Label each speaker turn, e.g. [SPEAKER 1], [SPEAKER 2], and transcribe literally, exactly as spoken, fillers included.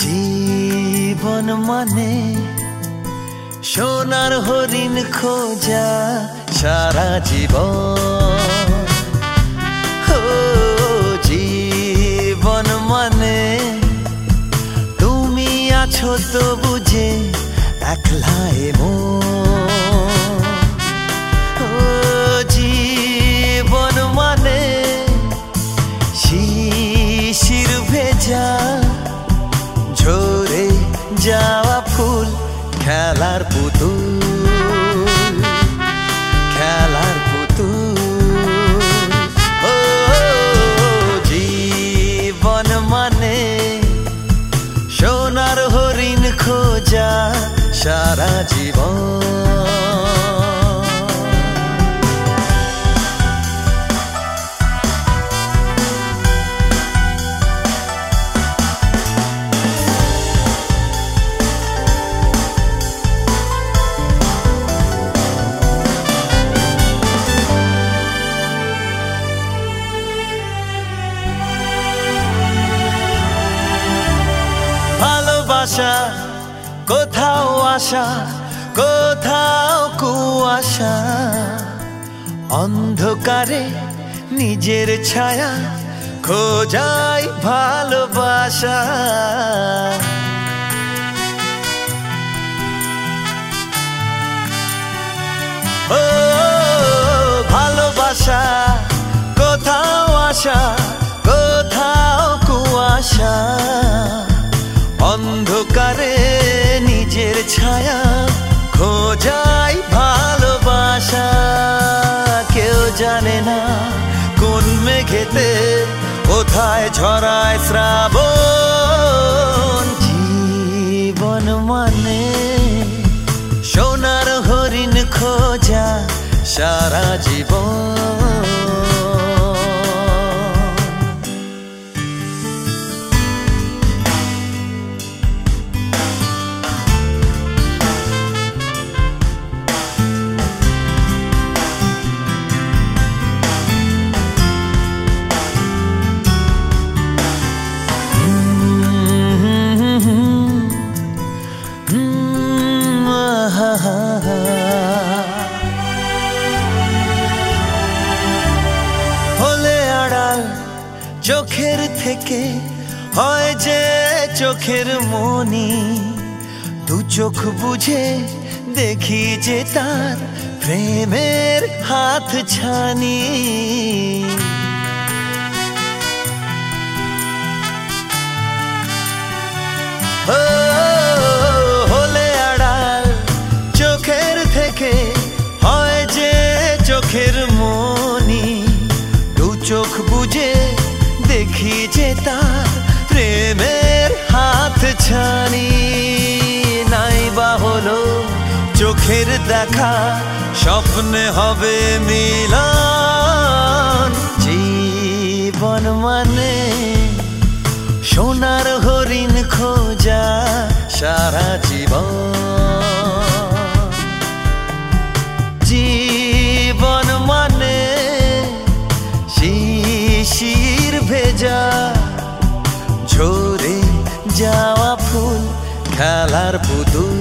[SPEAKER 1] জীবন মানে সোনার হরিণ খোঁজা সারা জীবন। ও জীবন মানে তুমি আছো তো বুঝে একলা মন। ও জীবন মানে শিশির ভেজা ঝরে যাওয়া ফুল খেলার পুতুল, খেলার পুতুল। ও জীবন মানে সোনার হরিণ খোঁজা সারা জীবন। ভালোবাসা কোথাও আশা কোথাও কুয়াশা, অন্ধকারে নিজের ছায়া খোঁজাই ভালোবাসা। ও ভালোবাসা কোথাও আশা কোথাও কুয়াশা, অন্ধকারে নিজের ছায়া খোঁজাই ভালোবাসা। কেউ জানে না কোন মেঘেতে কোথায় ঝরায় শ্রাবণ। জীবন মানে সোনার হরিণ খোঁজা সারা জীবন। হলে আড়াল চোখের থেকে হয় যে চোখের মনি, দু চোখ বুঝে দেখি যে তার প্রেমের হাত ছানি। হলে আড়াল চোখের থেকে হয় যে চোখের মনি, দু চোখ বুঝে দেখি যে তার প্রেমের হাত ছানি। নাই বা হলো চোখের দেখা স্বপ্নে হবে মিলন। জীবন মানে সোনার হরিণ খোঁজা সারা জীবন। জীবন মানে শিশির ভেজা ঝরে যাওয়া ফুল খেলার পুতুল।